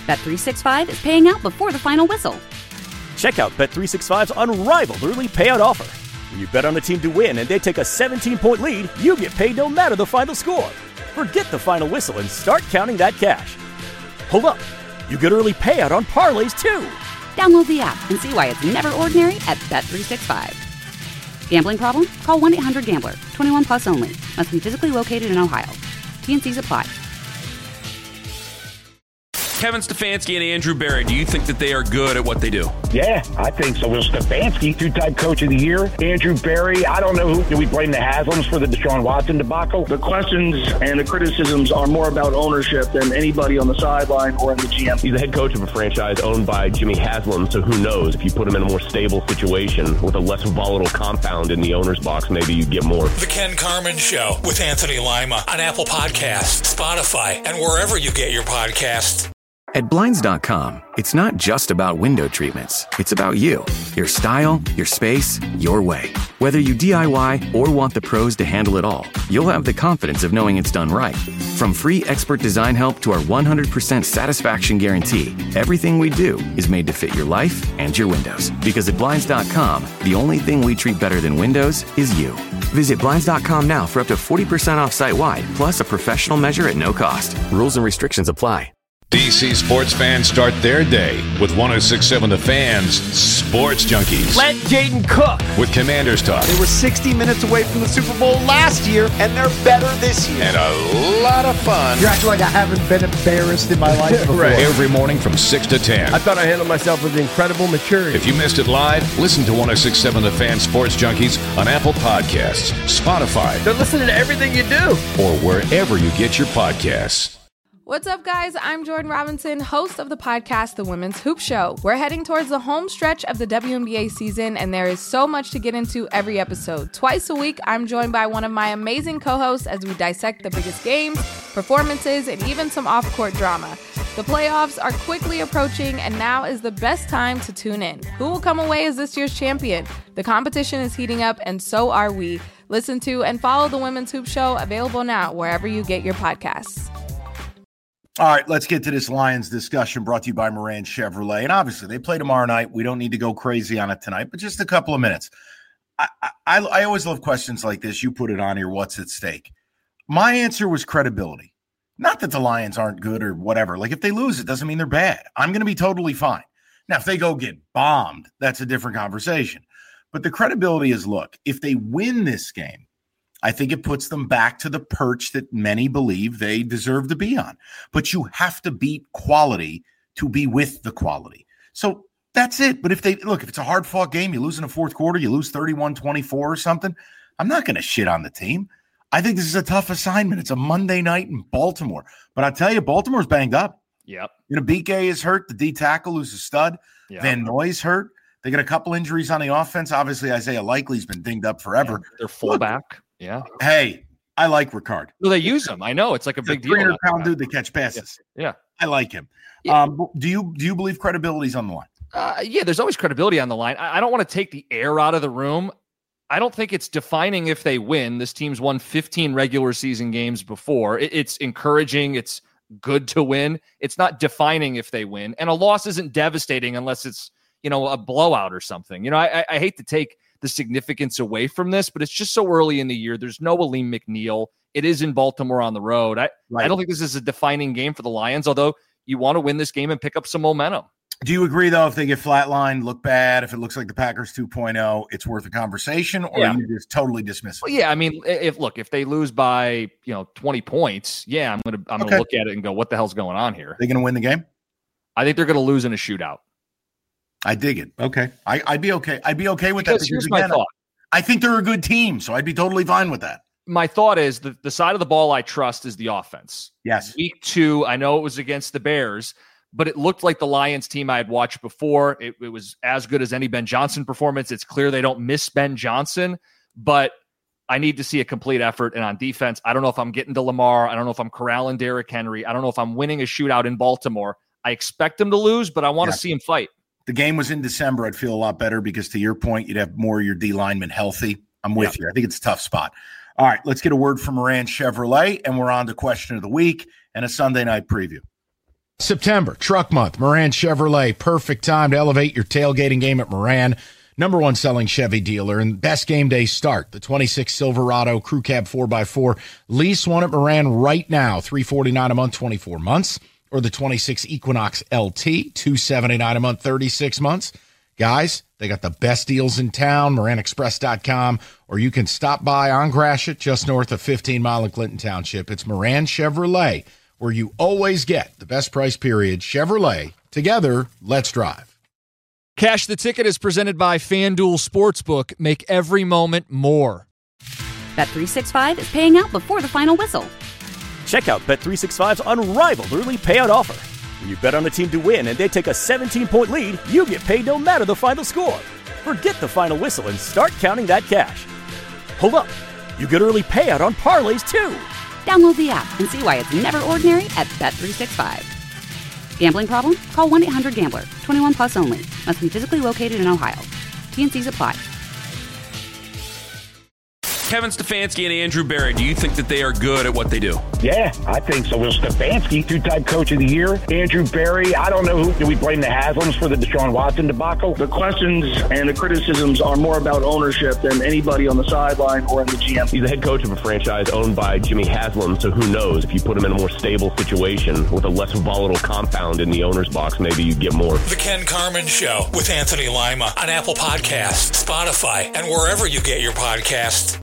Bet365 is paying out before the final whistle. Check out Bet365's unrivaled early payout offer. When you bet on a team to win and they take a 17-point lead, you get paid no matter the final score. Forget the final whistle and start counting that cash. Hold up. You get early payout on parlays, too. Download the app and see why it's never ordinary at Bet365. Gambling problem? Call 1-800-GAMBLER. 21 plus only. Must be physically located in Ohio. T&Cs apply. Kevin Stefanski and Andrew Berry, do you think that they are good at what they do? Yeah, I think so. Well, Stefanski, two-time coach of the year. Andrew Berry, I don't know who. Do we blame the Haslams for the Deshaun Watson debacle? The questions and the criticisms are more about ownership than anybody on the sideline or in the GM. He's the head coach of a franchise owned by Jimmy Haslam, so who knows? If you put him in a more stable situation with a less volatile compound in the owner's box, maybe you get more. The Ken Carman Show with Anthony Lima on Apple Podcasts, Spotify, and wherever you get your podcasts. At Blinds.com, it's not just about window treatments. It's about you, your style, your space, your way. Whether you DIY or want the pros to handle it all, you'll have the confidence of knowing it's done right. From free expert design help to our 100% satisfaction guarantee, everything we do is made to fit your life and your windows. Because at Blinds.com, the only thing we treat better than windows is you. Visit Blinds.com now for up to 40% off site-wide, plus a professional measure at no cost. Rules and restrictions apply. DC sports fans start their day with 106.7 The Fan's Sports Junkies. Let Jaden cook. With Commanders Talk. They were 60 minutes away from the Super Bowl last year, and they're better this year. And a lot of fun. You're acting like I haven't been embarrassed in my life before. Right. Every morning from 6 to 10. I thought I handled myself with incredible maturity. If you missed it live, listen to 106.7 The Fan Sports Junkies on Apple Podcasts, Spotify. They're listening to everything you do. Or wherever you get your podcasts. What's up, guys? I'm Jordan Robinson, host of the podcast, The Women's Hoop Show. We're heading towards the home stretch of the WNBA season, and there is so much to get into every episode. Twice a week, I'm joined by one of my amazing co-hosts as we dissect the biggest games, performances, and even some off-court drama. The playoffs are quickly approaching, and now is the best time to tune in. Who will come away as this year's champion? The competition is heating up, and so are we. Listen to and follow The Women's Hoop Show, available now wherever you get your podcasts. All right, let's get to this Lions discussion brought to you by Moran Chevrolet. And obviously, they play tomorrow night. We don't need to go crazy on it tonight, but just a couple of minutes. I always love questions like this. You put it on here, what's at stake? My answer was credibility. Not that the Lions aren't good or whatever. Like, if they lose, it doesn't mean they're bad. I'm going to be totally fine. Now, if they go get bombed, that's a different conversation. But the credibility is, look, if they win this game, I think it puts them back to the perch that many believe they deserve to be on. But you have to beat quality to be with the quality. So that's it. But if it's a hard-fought game, you lose in the fourth quarter, you lose 31-24 or something, I'm not going to shit on the team. I think this is a tough assignment. It's a Monday night in Baltimore. But I tell you, Baltimore's banged up. Yep. BK is hurt. The D tackle, who's a stud. Yep. Van Noy's hurt. They got a couple injuries on the offense. Obviously, Isaiah Likely's been dinged up forever. Yeah, their fullback. Yeah. Hey, I like Ricard. Well, they use him. I know. It's like a big deal. 300-pound dude that catch passes. Yeah. I like him. Yeah. Do you believe credibility's on the line? Yeah, there's always credibility on the line. I don't want to take the air out of the room. I don't think it's defining if they win. This team's won 15 regular season games before. It's encouraging. It's good to win. It's not defining if they win. And a loss isn't devastating unless it's, a blowout or something. I hate to take the significance away from this, but it's just so early in the year. There's no Aleem McNeil. It is in Baltimore on the road. I don't think this is a defining game for the Lions, although you want to win this game and pick up some momentum. Do you agree, though, if they get flatlined, look bad, if it looks like the Packers 2.0, it's worth a conversation, or are you just totally dismiss it? Well, yeah, I mean, if they lose by 20 points, I'm gonna look at it and go, what the hell's going on here? They going to win the game? I think they're going to lose in a shootout. I dig it. Okay, I'd be okay. I'd be okay with that. Because here's my thought. I think they're a good team, so I'd be totally fine with that. My thought is the side of the ball I trust is the offense. Yes. Week 2, I know it was against the Bears, but it looked like the Lions team I had watched before. It was as good as any Ben Johnson performance. It's clear they don't miss Ben Johnson, but I need to see a complete effort. And on defense, I don't know if I'm getting to Lamar. I don't know if I'm corralling Derrick Henry. I don't know if I'm winning a shootout in Baltimore. I expect them to lose, but I want to see him fight. The game was in December. I'd feel a lot better because, to your point, you'd have more of your D linemen healthy. I'm with you. I think it's a tough spot. All right, let's get a word from Moran Chevrolet, and we're on to question of the week and a Sunday night preview. September, Truck Month, Moran Chevrolet. Perfect time to elevate your tailgating game at Moran. Number one selling Chevy dealer and best game day start. The 26 Silverado Crew Cab 4x4. Lease one at Moran right now. $349 a month, 24 months. Or the 26 Equinox LT, $279 a month, 36 months. Guys, they got the best deals in town, MoranExpress.com, or you can stop by on Gratiot, just north of 15 Mile in Clinton Township. It's Moran Chevrolet, where you always get the best price period. Chevrolet. Together, let's drive. Cash the Ticket is presented by FanDuel Sportsbook. Make every moment more. Bet365 is paying out before the final whistle. Check out Bet365's unrivaled early payout offer. When you bet on a team to win and they take a 17-point lead, you get paid no matter the final score. Forget the final whistle and start counting that cash. Hold up. You get early payout on parlays, too. Download the app and see why it's never ordinary at Bet365. Gambling problem? Call 1-800-GAMBLER. 21 plus only. Must be physically located in Ohio. T&Cs apply. Kevin Stefanski and Andrew Berry, do you think that they are good at what they do? Yeah, I think so. Will Stefanski, two-time coach of the year. Andrew Berry, I don't know who. Do we blame the Haslams for the Deshaun Watson debacle? The questions and the criticisms are more about ownership than anybody on the sideline or in the GM. He's the head coach of a franchise owned by Jimmy Haslam, so who knows? If you put him in a more stable situation with a less volatile compound in the owner's box, maybe you'd get more. The Ken Carman Show with Anthony Lima on Apple Podcasts, Spotify, and wherever you get your podcasts.